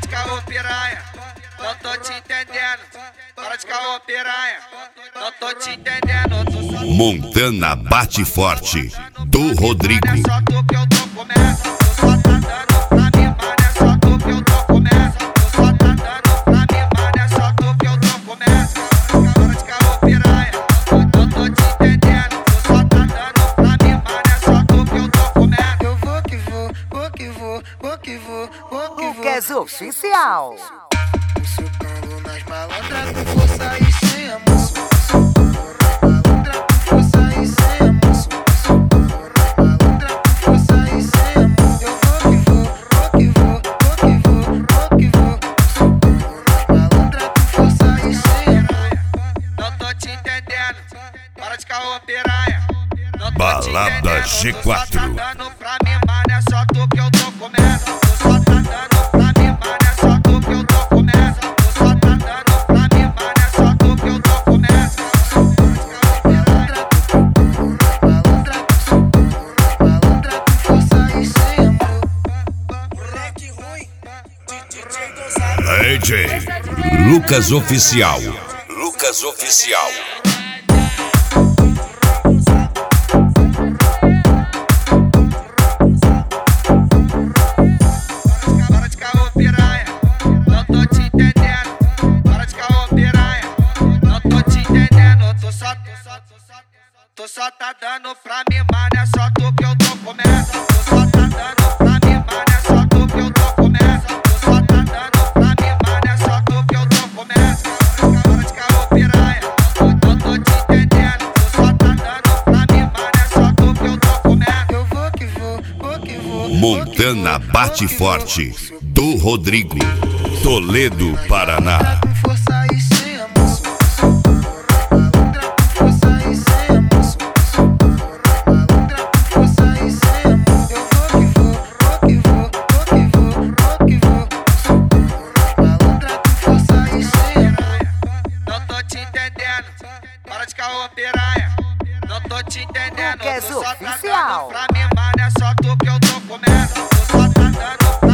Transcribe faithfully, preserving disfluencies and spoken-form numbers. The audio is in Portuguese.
de caô, piranha, não tô te entendendo. Para de caô, piranha, não tô te entendendo. Tô só... Montana Bate Forte, do Rodrigo. É só tu que eu tô comendo. Tu só tá dando pra mim, mano. É só tu que eu tô comendo. Tu só tá dando pra mim, mano. É só tu que eu tô comendo. Para de caô, piranha, não tô te entendendo. Tu só tá dando pra mim, mano. É só tu que eu tô comendo. Eu vou que vou, vou que vou, vou que vou, vou que vou. Lucas Oficial. Socando nas malandras com força e sem amor. Socando nas malandras com força e sem amor. Socando nas malandras com força e sem amor. Eu vou que vou, vou que vou, vou que vou, vou que vou. Socando nas malandras com força e sem amor. Não tô te entendendo. Para de caô, piranha. Não tô Balada te entendendo. G Tu quatro. só tá dando pra mim, mano. É só tu que eu tô comendo. Tu só tá dando pra mim, mano. É só tu que eu tô comendo. Tu só tá dando pra mim, mano. É só tu que eu tô comendo. Malandra com força e sem amor. Moleque ruim, de D J Gonçalo. D J Lucas Oficial. Lucas Oficial. Para de caô, piranha, não tô te entendendo. Para de caô, piranha, não tô te entendendo. Tu só, tu só, tu só, tu só tá dando pra mim, mano. É só tu que eu tô comendo. Tu só tá dando pra mim, mano. É só tu que eu tô comendo. Tu só tá dando pra mim, mano. É só tu que eu tô comendo. Para de caô, piranha, não tô te entendendo. Tu só tá dando pra mim, mano. É só tu que eu tô comendo. Eu vou que vou, vou que vou. Montana Bate Forte, do Rodrigo. Toledo, Paraná. Com força e sem amor. Malandra com força e sem amor. Malandra com força e sem amor. Eu vou que vou, vou que vou, vou que vou, vou que vou. Malandra com força e sem amor. Não tô te entendendo. Para de caô, piranha. Não tô te entendendo. Lucas Tu só tá Oficial. dando pra mim, mano. É só tu que eu tô comendo. Tu só tá dando